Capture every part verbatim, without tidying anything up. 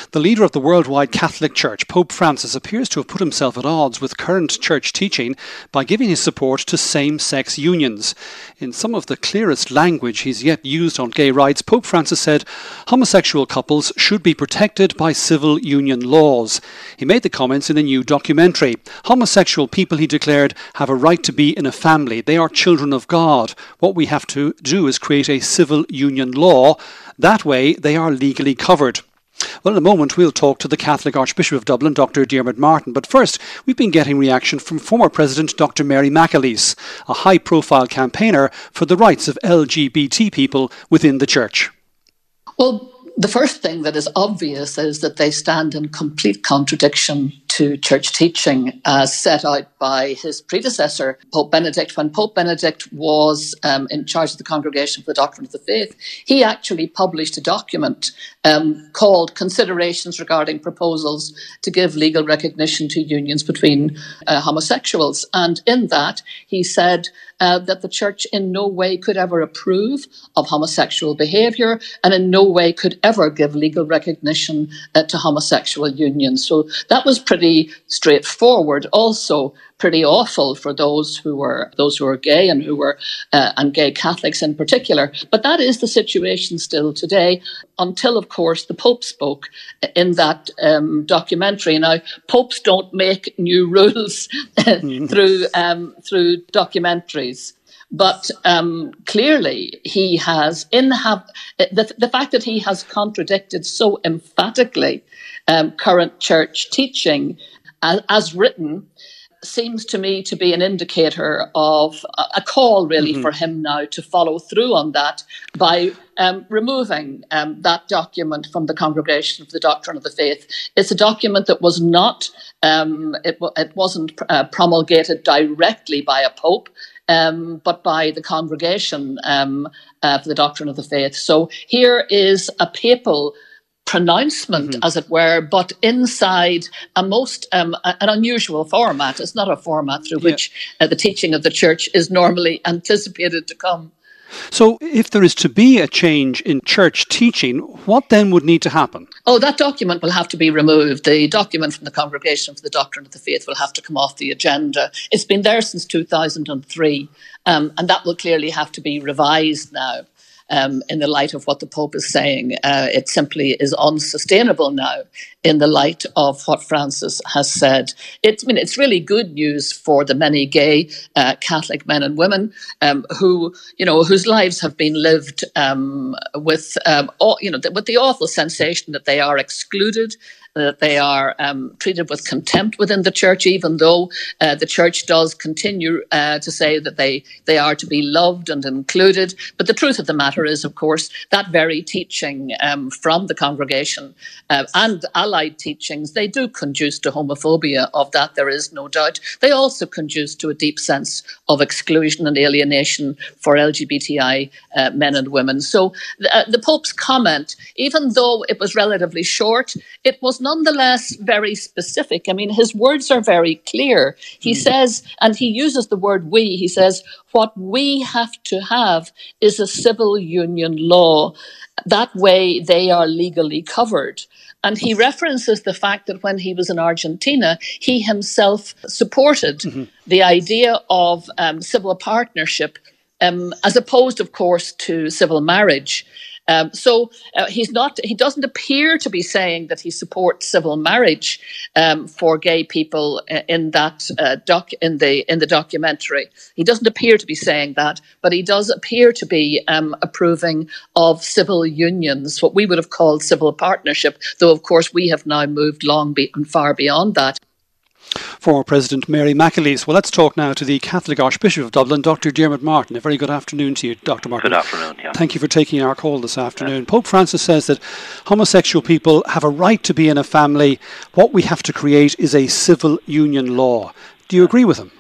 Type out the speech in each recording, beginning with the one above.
The leader of the worldwide Catholic Church, Pope Francis, appears to have put himself at odds with current church teaching by giving his support to same-sex unions. In some of the clearest language he's yet used on gay rights, Pope Francis said homosexual couples should be protected by civil union laws. He made the comments in a new documentary. Homosexual people, he declared, have a right to be in a family. They are children of God. What we have to do is create a civil union law. That way they are legally covered. Well, in a moment we'll talk to the Catholic Archbishop of Dublin, Doctor Diarmuid Martin. But first, we've been getting reaction from former President Doctor Mary McAleese, a high-profile campaigner for the rights of L G B T people within the Church. Well, the first thing that is obvious is that they stand in complete contradiction to church teaching as set out by his predecessor, Pope Benedict. When Pope Benedict was um, in charge of the Congregation for the Doctrine of the Faith, he actually published a document um, called Considerations Regarding Proposals to Give Legal Recognition to Unions Between uh, Homosexuals. And in that, he said uh, that the Church in no way could ever approve of homosexual behaviour and in no way could ever give legal recognition uh, to homosexual unions. So that was pretty straightforward. Also pretty awful for those who were those who were gay and who were uh, and gay Catholics in particular. But that is the situation still today, until, of course, the Pope spoke in that um, documentary. Now, popes don't make new rules through um, through documentaries. But um, clearly he has, in have, the, the fact that he has contradicted so emphatically um, current church teaching as, as written seems to me to be an indicator of a, a call really mm-hmm. for him now to follow through on that by um, removing um, that document from the Congregation for the Doctrine of the Faith. It's a document that was not, um, it, it wasn't uh, promulgated directly by a pope, Um, but by the Congregation um, uh, for the Doctrine of the Faith. So here is a papal pronouncement, mm-hmm. as it were, but inside a most um, an unusual format. It's not a format through yeah. which uh, the teaching of the Church is normally anticipated to come. So if there is to be a change in church teaching, what then would need to happen? Oh, that document will have to be removed. The document from the Congregation for the Doctrine of the Faith will have to come off the agenda. It's been there since two thousand three, um, and that will clearly have to be revised now. Um, in the light of what the Pope is saying, uh, it simply is unsustainable now in the light of what Francis has said. It's, I mean, it's really good news for the many gay uh, Catholic men and women um, who, you know, whose lives have been lived um, with, um, all, you know, with the awful sensation that they are excluded, that they are um, treated with contempt within the Church, even though uh, the Church does continue uh, to say that they, they are to be loved and included. But the truth of the matter is, of course, that very teaching um, from the Congregation uh, and allied teachings, they do conduce to homophobia. Of that, there is no doubt. They also conduce to a deep sense of exclusion and alienation for L G B T I uh, men and women. So the, uh, the Pope's comment, even though it was relatively short, it was nonetheless very specific. I mean, his words are very clear. He mm. says, and he uses the word we, he says, what we have to have is a civil union law. That way they are legally covered. And he references the fact that when he was in Argentina, he himself supported mm-hmm. the idea of um, civil partnership, um, as opposed, of course, to civil marriage. Um, so uh, he's not. He doesn't appear to be saying that he supports civil marriage um, for gay people in that uh, doc in the in the documentary. He doesn't appear to be saying that, but he does appear to be um, approving of civil unions, what we would have called civil partnership. Though, of course, we have now moved long be- and far beyond that. Former President Mary McAleese. Well, let's talk now to the Catholic Archbishop of Dublin, Doctor Diarmuid Martin. A very good afternoon to you, Doctor Martin. Good afternoon, yeah. Thank you for taking our call this afternoon. Yeah. Pope Francis says that homosexual people have a right to be in a family. What we have to create is a civil union law. Do you agree with him?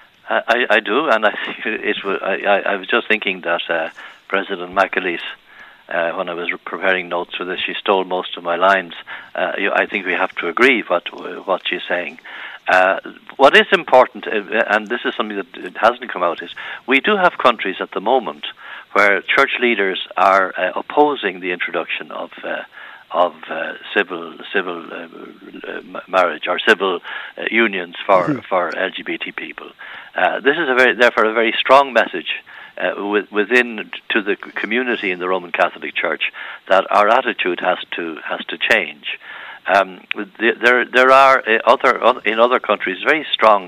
I, I do, and I think it was. I, I was just thinking that uh, President McAleese, Uh, when I was preparing notes for this, she stole most of my lines. Uh, you, I think we have to agree what what she's saying. Uh, what is important, uh, and this is something that it hasn't come out, is we do have countries at the moment where church leaders are uh, opposing the introduction of uh, of uh, civil civil uh, uh, marriage or civil uh, unions for mm-hmm. for L G B T people. Uh, this is a very therefore a very strong message uh, with, within to the community in the Roman Catholic Church that our attitude has to has to change. Um, there there are other in other countries very strong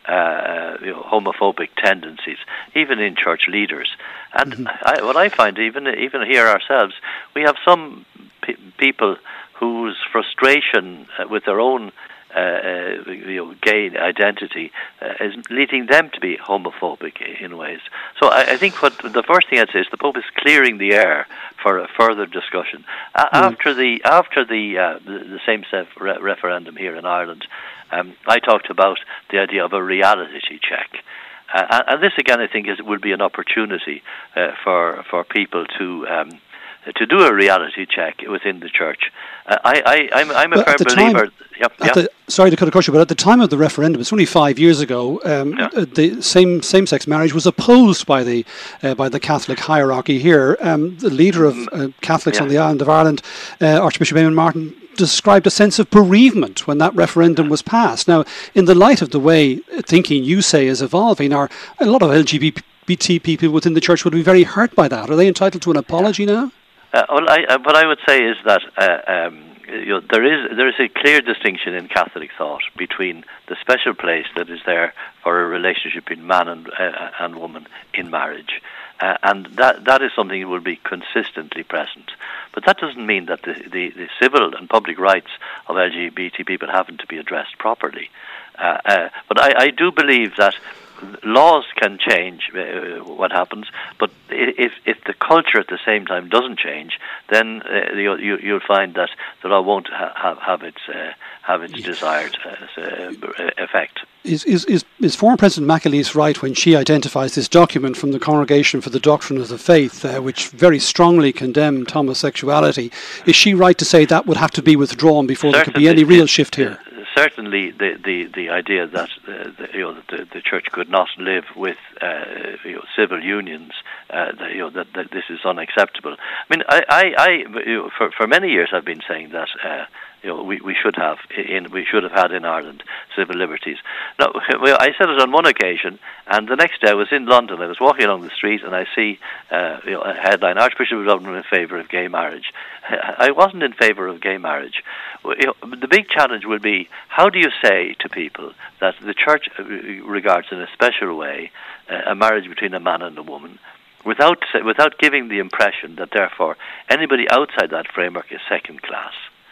uh, you know, homophobic tendencies, even in church leaders. And mm-hmm. I, what I find, even even here ourselves, we have some pe- people whose frustration with their own uh, you know, gay identity uh, is leading them to be homophobic in ways. So I, I think what the first thing I'd say is the Pope is clearing the air for a further discussion. Uh, mm. After the after the uh, the, the same-sex re- referendum here in Ireland, um, I talked about the idea of a reality check. Uh, and this again, I think, is would be an opportunity uh, for for people to um, to do a reality check within the church. Uh, I, I I'm, I'm a but firm believer. Time, yep, yep. The, sorry to cut across you, but at the time of the referendum, it's only five years ago. Um, yeah. The same same-sex marriage was opposed by the uh, by the Catholic hierarchy here. Um, the leader of uh, Catholics yeah. on the island of Ireland, uh, Archbishop Eamon Martin, described a sense of bereavement when that referendum was passed. Now, in the light of the way thinking you say is evolving, are a lot of L G B T people within the church would be very hurt by that. Are they entitled to an apology now? Uh, well, I, uh, what I would say is that uh, um, you know, there is there is a clear distinction in Catholic thought between the special place that is there for a relationship between man and uh, and woman in marriage. Uh, and that that is something that will be consistently present. But that doesn't mean that the, the, the civil and public rights of L G B T people haven't to be addressed properly. Uh, uh, but I, I do believe that laws can change uh, what happens, but if if the culture at the same time doesn't change, then uh, you, you, you'll find that the law won't ha- have have its uh, have its desired uh, effect. Is, is is is former President McAleese right when she identifies this document from the Congregation for the Doctrine of the Faith, uh, which very strongly condemned homosexuality? Is she right to say that would have to be withdrawn before Certainly, there could be any real shift here? Certainly, the, the, the idea that uh, the, you know the, the church could not live with uh, you know, civil unions, uh, that, you know that, that this is unacceptable. I mean, I, I, I you know, for for many years I've been saying that. Uh, You know, we, we should have in we should have had in Ireland civil liberties. Now, well, I said it on one occasion, and the next day I was in London. I was walking along the street, and I see uh, you know, a headline: Archbishop of Dublin in favour of gay marriage. I wasn't in favour of gay marriage. You know, the big challenge will be: how do you say to people that the Church regards in a special way uh, a marriage between a man and a woman, without without giving the impression that therefore anybody outside that framework is second class?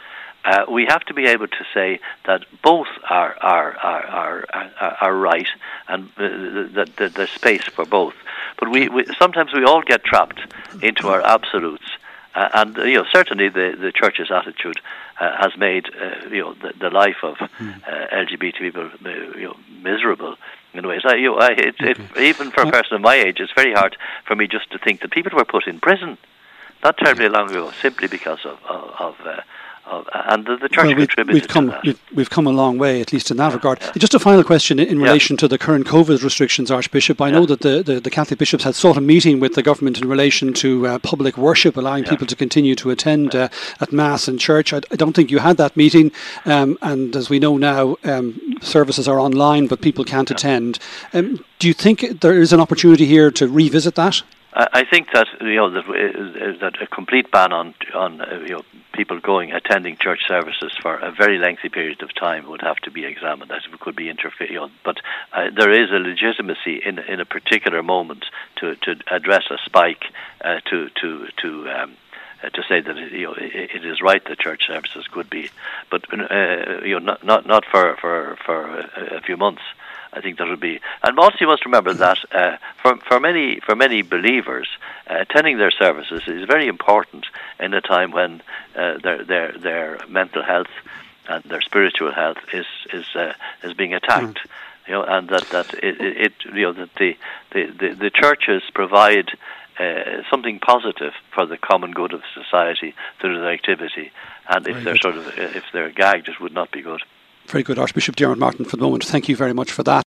Uh, we have to be able to say that both are are are are, are, are right, and uh, that, that there's space for both. But we, we sometimes we all get trapped into our absolutes, uh, and uh, you know certainly the, the Church's attitude uh, has made uh, you know the, the life of uh, L G B T people uh, you know miserable in ways. I, you know, I, it, it, even for a person of my age, it's very hard for me just to think that people were put in prison not terribly long ago simply because of of. of uh, Of, and the, the church well, we've, contributed we've come, to that. We've, we've come a long way, at least in that yeah, regard. yeah. Just a final question in, in yeah. relation to the current COVID restrictions, Archbishop. I yeah. know that the, the, the Catholic bishops had sought a meeting with the government in relation to uh, public worship, allowing yeah. people to continue to attend uh, at Mass and church. I, I don't think you had that meeting, um, and as we know now, um, services are online, but people can't yeah. attend. Um, do you think there is an opportunity here to revisit that? I think that you know that, that a complete ban on on uh, you know people going attending church services for a very lengthy period of time would have to be examined. As it could be interfered, you know, but uh, there is a legitimacy in in a particular moment to to address a spike uh, to to to. Um, Uh, to say that you know it, it is right that church services could be, but uh, you know not not not for for for a, a few months. I think that would be, and also you must remember that uh, for for many for many believers, uh, attending their services is very important in a time when uh, their their their mental health and their spiritual health is is uh, is being attacked. Mm. You know, and that that it, it you know that the the the, the churches provide Uh, something positive for the common good of society through their activity, and if very they're good. sort of if they're gagged, it would not be good. Very good, Archbishop Diarmuid Martin. For the moment, thank you very much for that.